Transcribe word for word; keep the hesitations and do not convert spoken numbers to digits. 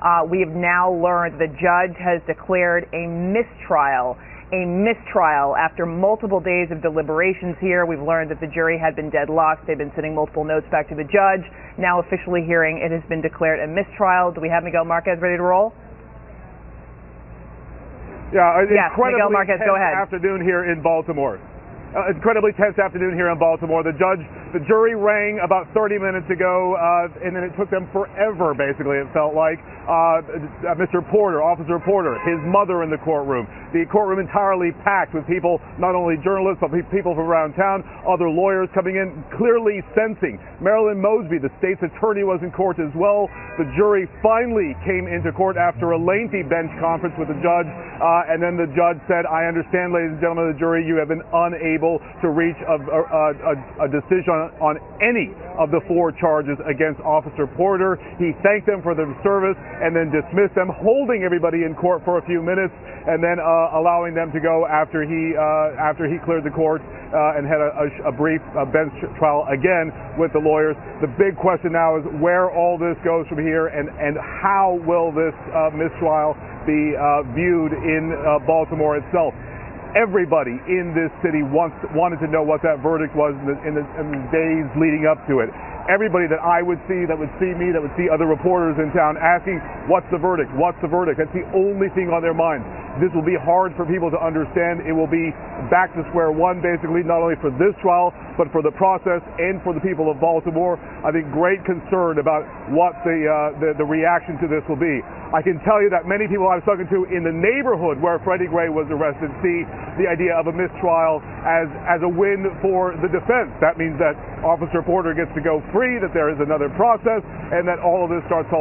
Uh, we have now learned the judge has declared a mistrial. A mistrial after multiple days of deliberations here. We've learned that the jury had been deadlocked. They've been sending multiple notes back to the judge. Now officially hearing it has been declared a mistrial. Do we have Miguel Marquez ready to roll? Yeah, it's yes, incredibly Miguel Marquez, tense go ahead. afternoon here in Baltimore. Uh, incredibly tense afternoon here in Baltimore. The judge, the jury rang about thirty minutes ago, uh, and then it took them forever, basically, it felt like. Uh, Mister Porter, Officer Porter, his mother in the courtroom. The courtroom entirely packed with people, not only journalists, but people from around town, other lawyers coming in, clearly sensing. Marilyn Mosby, the state's attorney, was in court as well. The jury finally came into court after a lengthy bench conference with the judge, uh, and then the judge said, I understand, ladies and gentlemen of the jury, you have been unable to reach a, a, a, a decision on, on any of the four charges against Officer Porter. He thanked them for their service and then dismissed them, holding everybody in court for a few minutes and then uh, allowing them to go after he uh, after he cleared the court uh, and had a, a, a brief uh, bench trial again with the lawyers. The big question now is where all this goes from here, and, and how will this uh, mistrial be uh, viewed in uh, Baltimore itself. Everybody in this city wants, wanted to know what that verdict was in the, in, the, in the days leading up to it. Everybody that I would see, that would see me, that would see other reporters in town asking, what's the verdict? What's the verdict? That's the only thing on their minds. This will be hard for people to understand. It will be back to square one, basically, not only for this trial, but for the process and for the people of Baltimore. I think great concern about what the, uh, the, the reaction to this will be. I can tell you that many people I was talking to in the neighborhood where Freddie Gray was arrested see the idea of a mistrial as, as a win for the defense. That means that Officer Porter gets to go free, that there is another process, and that all of this starts